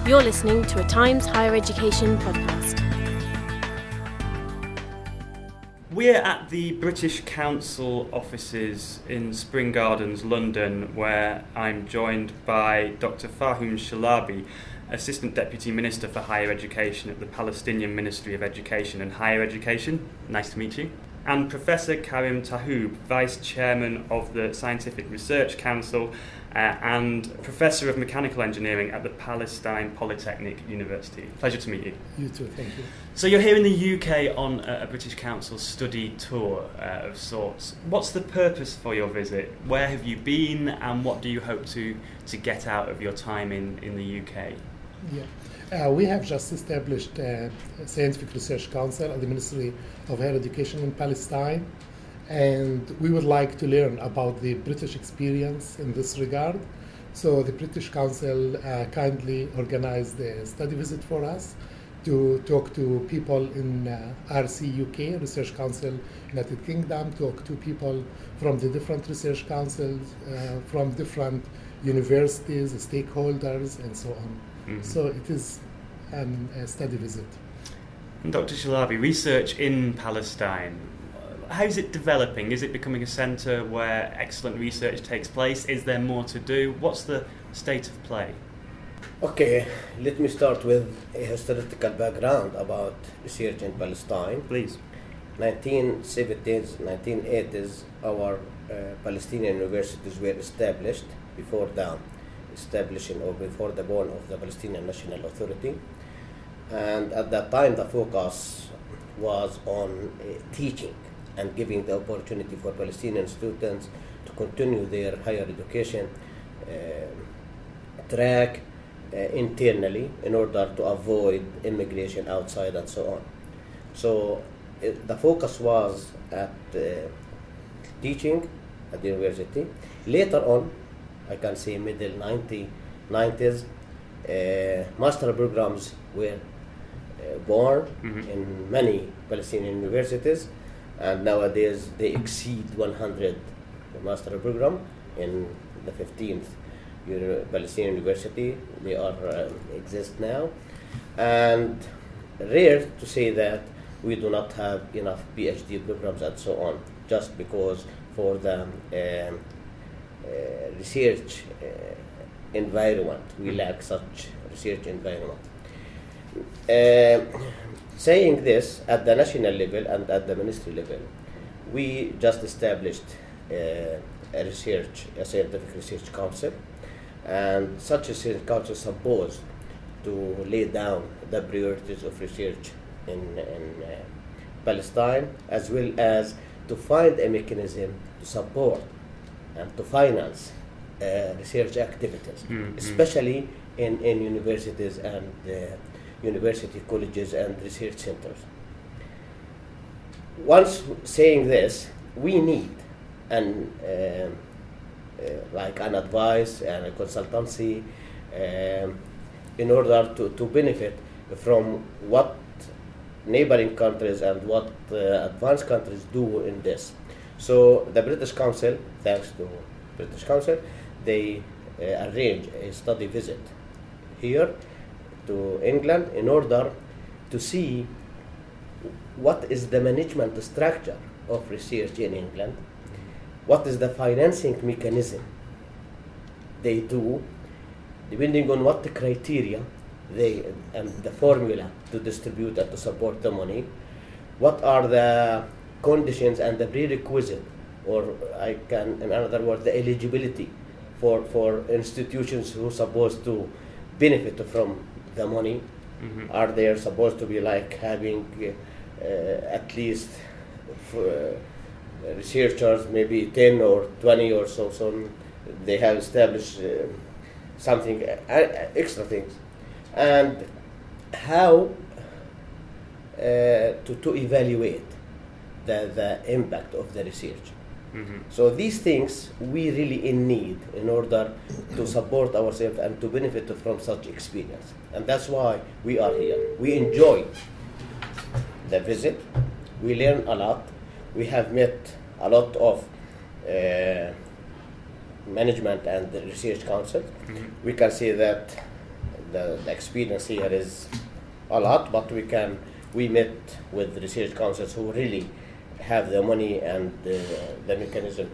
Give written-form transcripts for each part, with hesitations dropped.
You're listening to a Times Higher Education podcast. We're at the British Council offices in Spring Gardens, London, where I'm joined by Dr. Fahim Chalabi, Assistant Deputy Minister for Higher Education at the Palestinian Ministry of Education and Higher Education. Nice to meet you. And Professor Karim Tahoub, Vice Chairman of the Scientific Research Council and Professor of Mechanical Engineering at the Palestine Polytechnic University. Pleasure to meet you. You too, thank you. So you're here in the UK on a British Council study tour of sorts. What's the purpose for your visit? Where have you been and what do you hope to get out of your time in the UK? We have just established a Scientific Research Council at the Ministry of Higher Education in Palestine, and we would like to learn about the British experience in this regard. So the British Council kindly organized a study visit for us to talk to people in RC UK, Research Council United Kingdom, talk to people from the different research councils, from different universities, stakeholders, and so on. Mm-hmm. So it is a study visit. And Dr. Chalabi, research in Palestine, how is it developing? Is it becoming a centre where excellent research takes place? Is there more to do? What's the state of play? Okay, let me start with a historical background about research in Palestine. Please. 1970s, 1980s, our Palestinian universities were established before the born of the Palestinian National Authority. And at that time, the focus was on teaching and giving the opportunity for Palestinian students to continue their higher education track internally in order to avoid immigration outside and so on. So the focus was at teaching at the university. Later on, I can say middle 90s, master programs were born in many Palestinian universities, and nowadays they exceed 100 master program in the 15th Palestinian University. They are exist now, and rare to say that we do not have enough PhD programs and so on, just because for the research environment. We lack such research environment. Saying this, at the national level and at the ministry level, we just established a scientific research council, and such a research council is supposed to lay down the priorities of research in Palestine, as well as to find a mechanism to support and to finance research activities, especially in universities and university colleges and research centers. Once saying this, we need like an advice and a consultancy in order to benefit from what neighboring countries and what advanced countries do in this. So the British Council, thanks to British Council, they arrange a study visit here to England in order to see what is the management structure of research in England, what is the financing mechanism they do, depending on what the criteria and the formula to distribute and to support the money, what are the conditions and the prerequisite, or in other words, the eligibility for institutions who are supposed to benefit from the money. Are they supposed to be like having at least researchers, maybe 10 or 20 or so they have established something extra things, and how to evaluate the impact of the research. So these things we really in need in order to support ourselves and to benefit from such experience. And that's why we are here. We enjoy the visit. We learn a lot. We have met a lot of management and the research council. We can say that the experience here is a lot, but we met with research councils who really have the money and the mechanism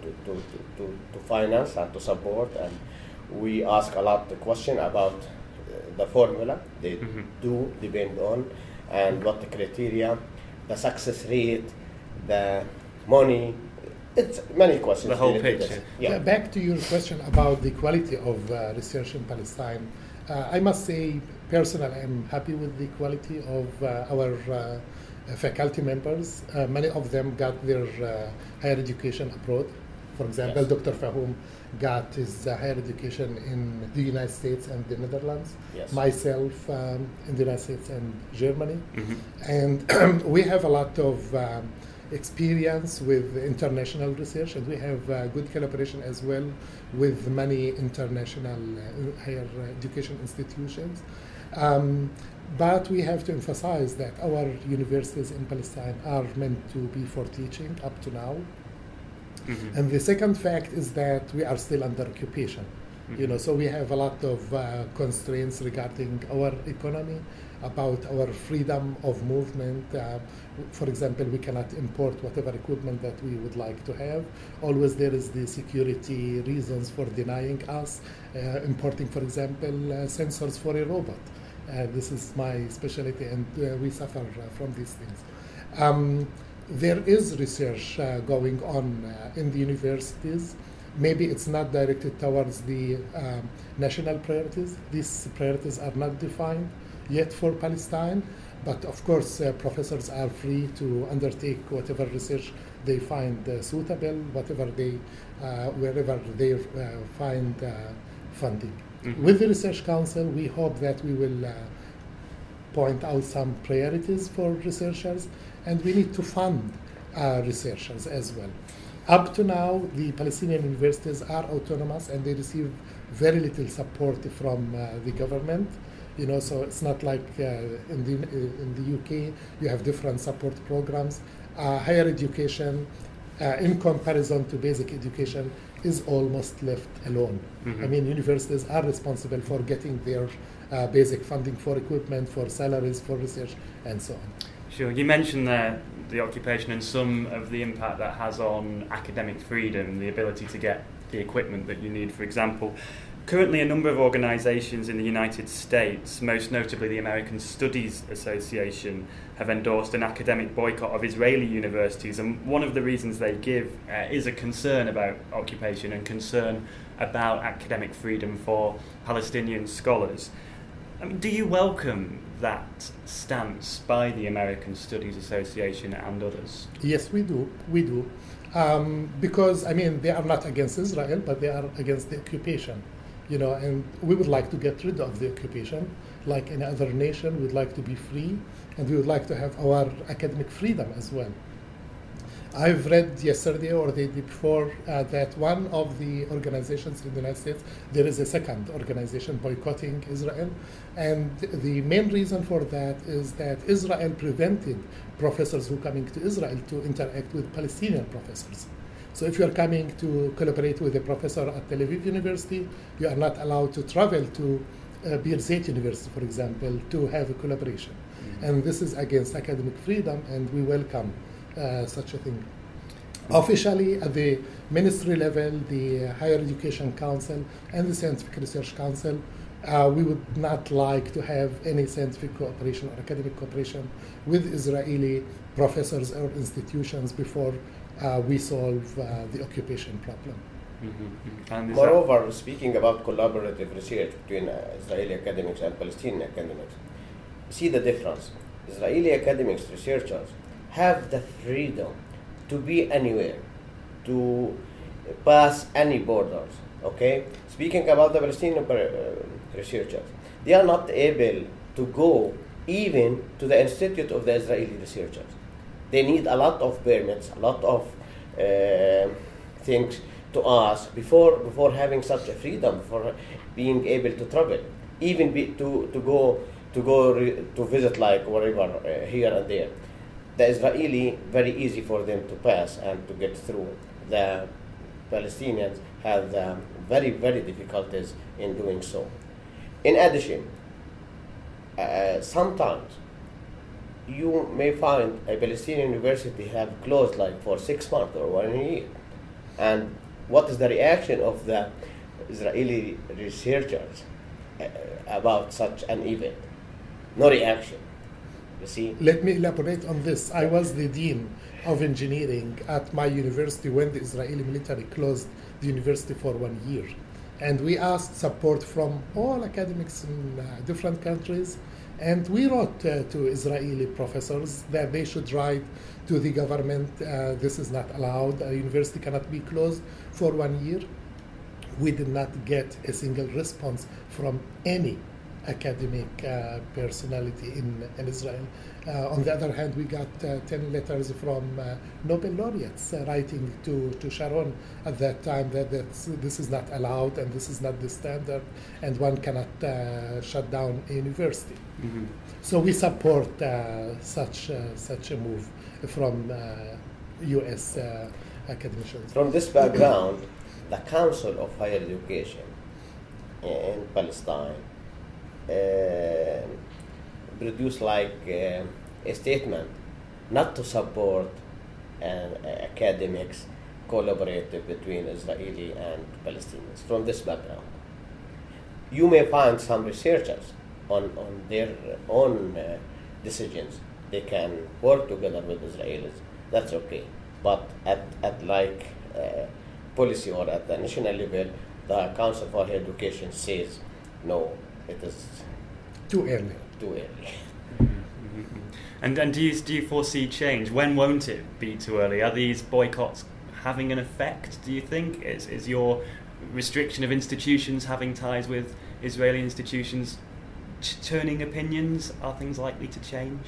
to finance and to support, and we ask a lot of questions about the formula they do depend on, and what the criteria, the success rate, the money. It's many questions. The whole picture. Yeah. Back to your question about the quality of research in Palestine. I must say, personally, I'm happy with the quality of our faculty members. Many of them got their higher education abroad. For example, Yes. Dr. Fahum got his higher education in the United States and the Netherlands. Yes. Myself in the United States and Germany. And we have a lot of experience with international research, and we have good collaboration as well with many international higher education institutions. But we have to emphasize that our universities in Palestine are meant to be for teaching up to now. And the second fact is that we are still under occupation. So we have a lot of constraints regarding our economy, about our freedom of movement. For example, we cannot import whatever equipment that we would like to have. Always there is the security reasons for denying us importing, for example, sensors for a robot. This is my specialty, and we suffer from these things. There is research going on in the universities. Maybe it's not directed towards the national priorities. These priorities are not defined yet for Palestine, but of course professors are free to undertake whatever research they find suitable, wherever they find funding. With the Research Council, we hope that we will point out some priorities for researchers, and we need to fund researchers as well. Up to now, the Palestinian universities are autonomous, and they receive very little support from the government. So it's not like in the UK you have different support programs. Higher education, in comparison to basic education, is almost left alone. I mean, universities are responsible for getting their basic funding for equipment, for salaries, for research, and so on. Sure. You mentioned there the occupation and some of the impact that has on academic freedom, the ability to get the equipment that you need, for example. Currently, a number of organisations in the United States, most notably the American Studies Association, have endorsed an academic boycott of Israeli universities. And one of the reasons they give is a concern about occupation and concern about academic freedom for Palestinian scholars. I mean, do you welcome that stance by the American Studies Association and others? Yes, we do. Because, I mean, they are not against Israel, but they are against the occupation. And we would like to get rid of the occupation. Like any other nation, we'd like to be free, and we would like to have our academic freedom as well. I've read yesterday or the day before that one of the organizations in the United States, there is a second organization boycotting Israel. And the main reason for that is that Israel prevented professors who are coming to Israel to interact with Palestinian professors. So if you are coming to collaborate with a professor at Tel Aviv University, you are not allowed to travel to Birzeit University, for example, to have a collaboration. And this is against academic freedom, and we welcome such a thing. Officially, at the ministry level, the Higher Education Council and the Scientific Research Council, we would not like to have any scientific cooperation or academic cooperation with Israeli professors or institutions before we solve the occupation problem. Moreover, speaking about collaborative research between Israeli academics and Palestinian academics, see the difference. Israeli academics, researchers, have the freedom to be anywhere, to pass any borders, okay? Speaking about the Palestinian researchers, they are not able to go even to the Institute of the Israeli researchers. They need a lot of permits, a lot of things to ask before having such a freedom, for being able to travel, even to visit like wherever here and there. The Israeli, very easy for them to pass and to get through. The Palestinians have very, very difficulties in doing so. In addition, sometimes you may find a Palestinian university have closed like for 6 months or 1 year. And what is the reaction of the Israeli researchers about such an event? No reaction. You see? Let me elaborate on this. I was the dean of engineering at my university when the Israeli military closed the university for 1 year. And we asked support from all academics in different countries. And we wrote to Israeli professors that they should write to the government, this is not allowed, a university cannot be closed for 1 year. We did not get a single response from any academic personality in Israel. On the other hand, we got 10 letters from Nobel laureates writing to Sharon at that time that this is not allowed and this is not the standard and one cannot shut down a university. Mm-hmm. So we support such a move from U.S. academicians. From this background, the Council of Higher Education in Palestine produced like a statement not to support academics collaborative between Israeli and Palestinians. From this background, you may find some researchers on their own decisions. They can work together with Israelis. That's okay. But at like policy or at the national level, the Council for Higher Education says no. It is too early. Mm-hmm. And do you foresee change? When won't it be too early? Are these boycotts having an effect, do you think? Is your restriction of institutions having ties with Israeli institutions turning opinions? Are things likely to change?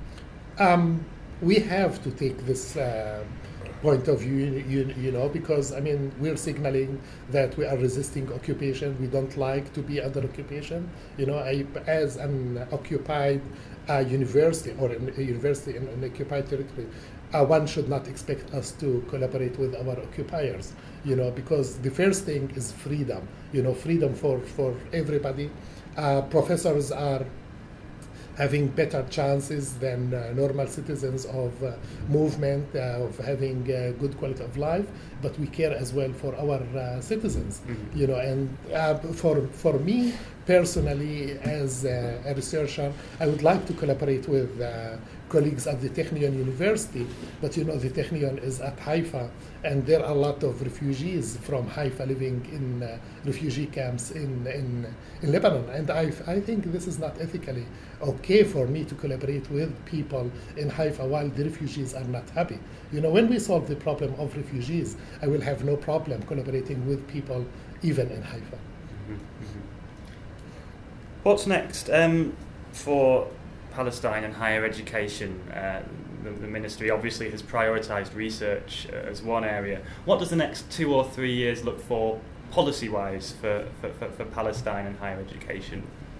We have to take this point of view, you know, because I mean we're signaling that we are resisting occupation. We don't like to be under occupation. You know, as an occupied university or a university in an occupied territory, one should not expect us to collaborate with our occupiers. You know, because the first thing is freedom. You know, freedom for everybody. Professors are having better chances than normal citizens of movement, of having good quality of life, but we care as well for our citizens. Mm-hmm. You know, and for me personally, as a researcher, I would like to collaborate with colleagues at the Technion University, but you know, the Technion is at Haifa, and there are a lot of refugees from Haifa living in refugee camps in Lebanon, and I think this is not ethically okay for me to collaborate with people in Haifa while the refugees are not happy. You know, when we solve the problem of refugees, I will have no problem collaborating with people even in Haifa. Mm-hmm. Mm-hmm. What's next for Palestine and higher education? The ministry obviously has prioritised research as one area. What does the next 2 or 3 years look for policy-wise for Palestine and higher education?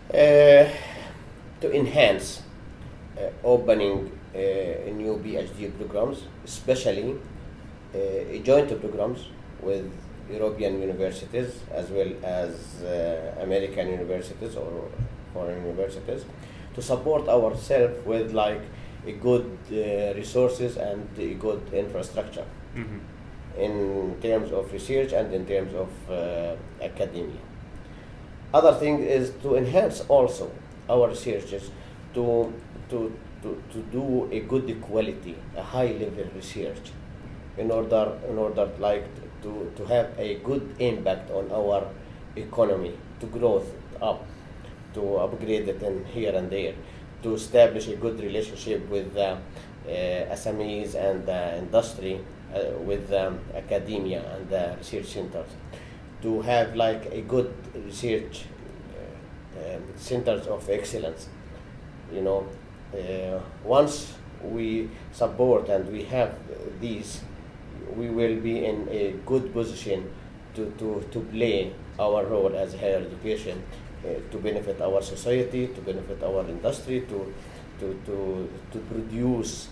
To enhance opening new PhD programs, especially joint programs with European universities as well as American universities or foreign universities, to support ourselves with like a good resources and a good infrastructure. Mm-hmm. In terms of research and in terms of academia. Other thing is to enhance also our researchers to do a good quality, a high level research, in order like to have a good impact on our economy, to growth up, to upgrade it in here and there, to establish a good relationship with SMEs and industry, with academia and research centers, to have like a good research centers of excellence. You know, once we support and we have these, we will be in a good position to play our role as higher education, to benefit our society, to benefit our industry, to produce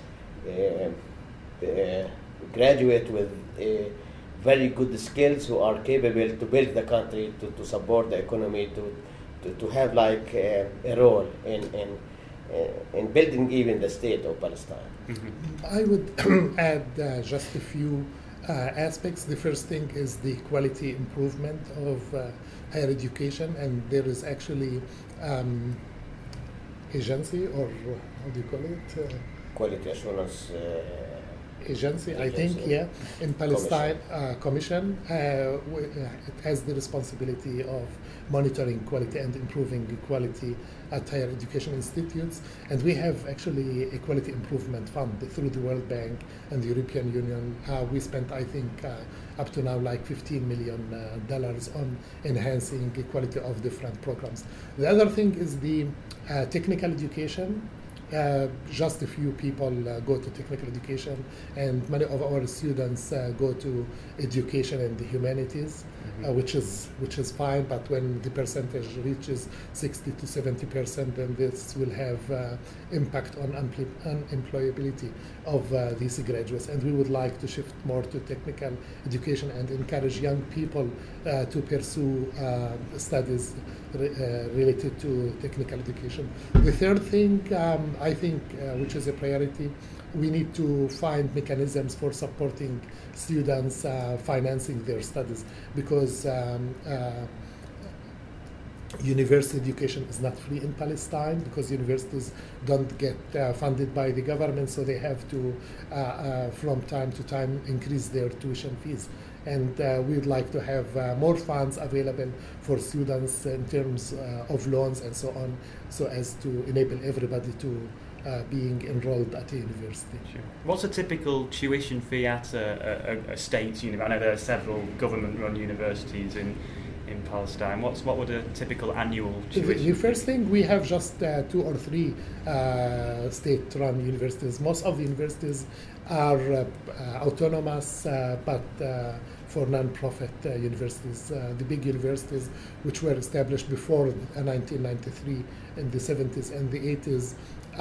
graduate with very good skills who are capable to build the country, to support the economy, to have like a role in building even the state of Palestine. I would add just a few aspects. The first thing is the quality improvement of higher education, and there is actually agency, or how do you call it? Quality assurance agency, I think, yeah, in Palestine, commission. It has the responsibility of monitoring quality and improving quality at higher education institutes. And we have actually a quality improvement fund through the World Bank and the European Union. We spent, I think, up to now like $15 million on enhancing the quality of different programs. The other thing is the technical education. Just a few people go to technical education, and many of our students go to education and the humanities, which is fine. But when the percentage reaches 60 to 70%, then this will have impact on unemployability of these graduates. And we would like to shift more to technical education and encourage young people to pursue studies related to technical education. The third thing, I think, which is a priority, we need to find mechanisms for supporting students financing their studies, because university education is not free in Palestine, because universities don't get funded by the government, so they have to, from time to time, increase their tuition fees. And we'd like to have more funds available for students in terms of loans and so on, so as to enable everybody to being enrolled at a university. Sure. What's a typical tuition fee at a state university? I know there are several government-run universities in Palestine. What would a typical annual tuition The first thing, we have just 2 or 3 state-run universities. Most of the universities are autonomous, but for non-profit universities. The big universities, which were established before 1993, in the 70s and the 80s,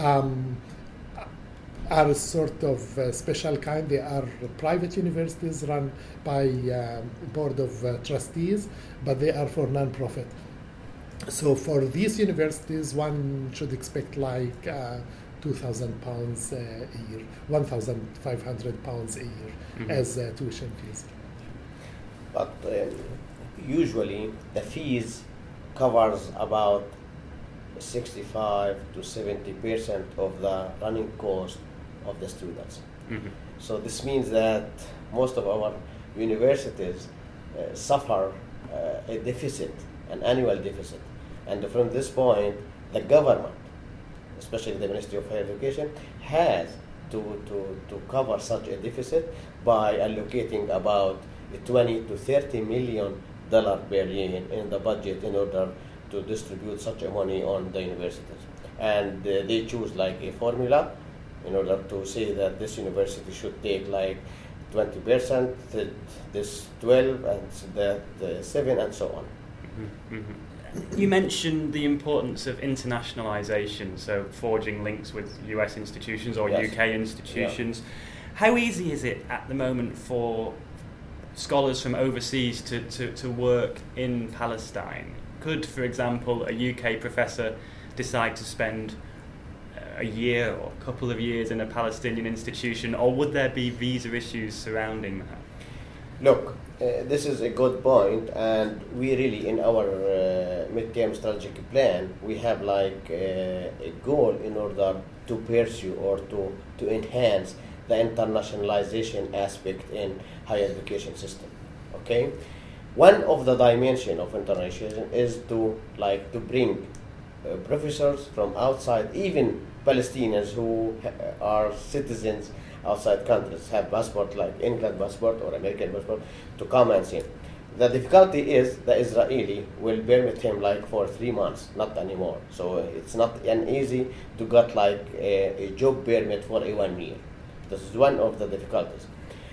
are a sort of special kind. They are private universities run by board of trustees, but they are for non-profit. So for these universities, one should expect like £2,000 a year, £1,500 a year as tuition fees. But usually the fees covers about 65 to 70% of the running cost of the students. So this means that most of our universities suffer a deficit, an annual deficit. And from this point, the government, especially the Ministry of Higher Education, has to cover such a deficit by allocating about $20 to $30 million per year in the budget in order to distribute such a money on the universities. And they choose like a formula in order to say that this university should take like 20%, this 12, and that 7, and so on. You mentioned the importance of internationalization, so forging links with US institutions or Yes. UK institutions. Yeah. How easy is it at the moment for scholars from overseas to work in Palestine? Could, for example, a UK professor decide to spend a year or a couple of years in a Palestinian institution, or would there be visa issues surrounding that? Look, this is a good point, and we really, in our midterm strategic plan, we have like a goal in order to pursue or to enhance the internationalization aspect in higher education system. Okay, one of the dimension of internationalization is to bring professors from outside, even Palestinians who are citizens outside countries, have passport like England passport or American passport, to come and see. The difficulty is the Israeli will permit him like for 3 months, not anymore. So it's not an easy to get like a job permit for a 1 year. This is one of the difficulties.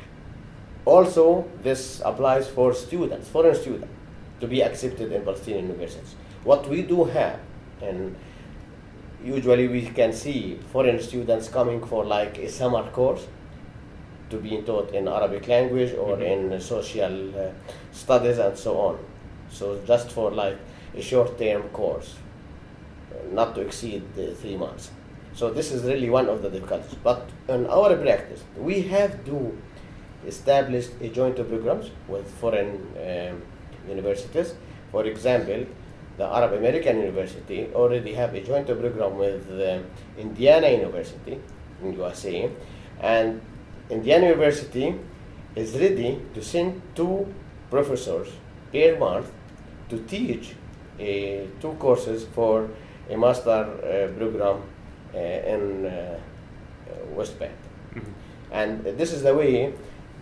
Also, this applies for students, foreign students, to be accepted in Palestinian universities. What we do have, and usually we can see foreign students coming for like a summer course to be taught in Arabic language or in social studies and so on. So just for like a short-term course, not to exceed 3 months. So this is really one of the difficulties. But in our practice, we have to establish a joint programs with foreign universities. For example, the Arab American University already have a joint program with Indiana University in USA, and Indiana University is ready to send 2 professors per month to teach 2 courses for a master program in West Bank. Mm-hmm. And this is the way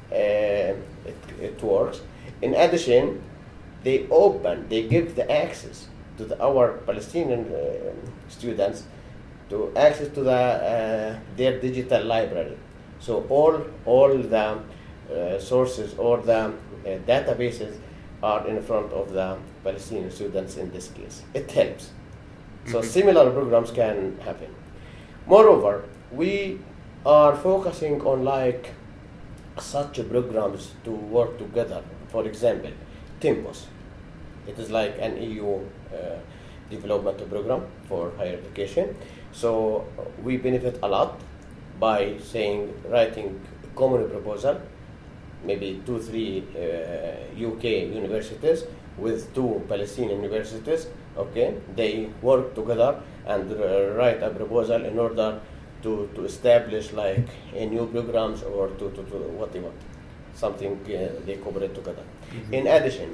it works. In addition, they give the access to our Palestinian students to access to their digital library. So all the sources or the databases are in front of the Palestinian students in this case. It helps. So similar programs can happen. Moreover, we are focusing on like such programs to work together. For example, Tempus. It is like an EU development program for higher education. So we benefit a lot by writing a common proposal, maybe 2-3 UK universities with 2 Palestinian universities. Okay, they work together and write a proposal in order to establish like a new programs or to what they want, something they cooperate together. Mm-hmm. In addition,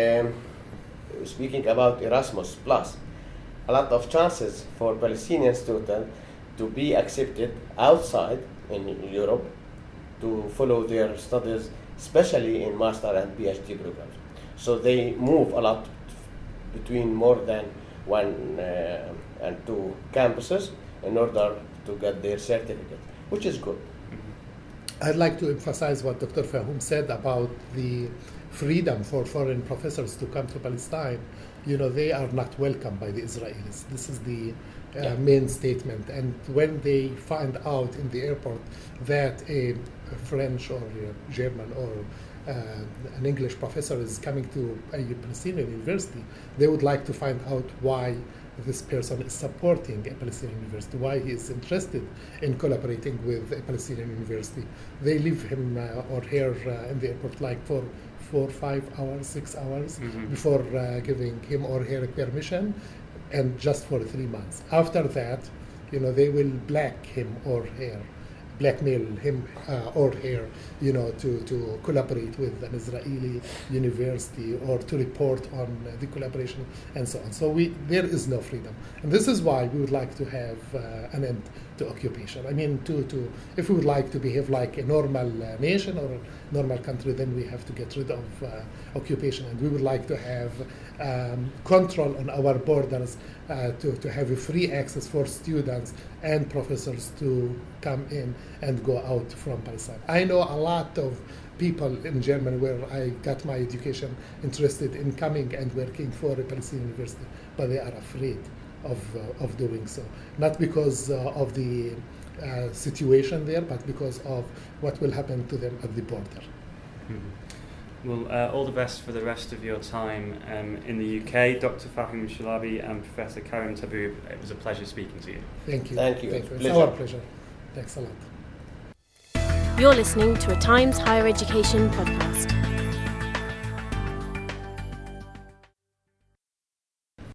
speaking about Erasmus Plus, a lot of chances for Palestinian students to be accepted outside in Europe to follow their studies, especially in master and PhD programs. So they move a lot between more than 1 and 2 campuses in order to get their certificate, which is good. I'd like to emphasize what Dr. Fahum said about the freedom for foreign professors to come to Palestine. You know, they are not welcome by the Israelis. This is the main statement. And when they find out in the airport that a French or a German or an English professor is coming to a Palestinian university, they would like to find out why this person is supporting a Palestinian university, why he is interested in collaborating with a Palestinian university. They leave him or her in the airport like for 4, 5 hours, 6 hours before giving him or her permission, and just for 3 months. After that, you know, they will blackmail him or her, you know, to collaborate with an Israeli university or to report on the collaboration and so on. So there is no freedom. And this is why we would like to have an end to occupation. I mean, if we would like to behave like a normal nation or a normal country, then we have to get rid of occupation. And we would like to have control on our borders, to have a free access for students and professors to come in and go out from Palestine. I know a lot of people in Germany where I got my education interested in coming and working for a Palestinian university, but they are afraid of doing so. Not because of the situation there, but because of what will happen to them at the border. Mm-hmm. Well, all the best for the rest of your time in the UK. Dr. Fahum Chalabi and Professor Karim Taboub, it was a pleasure speaking to you. Thank you. Thank you. It's our pleasure. Thanks a lot. You're listening to a Times Higher Education podcast.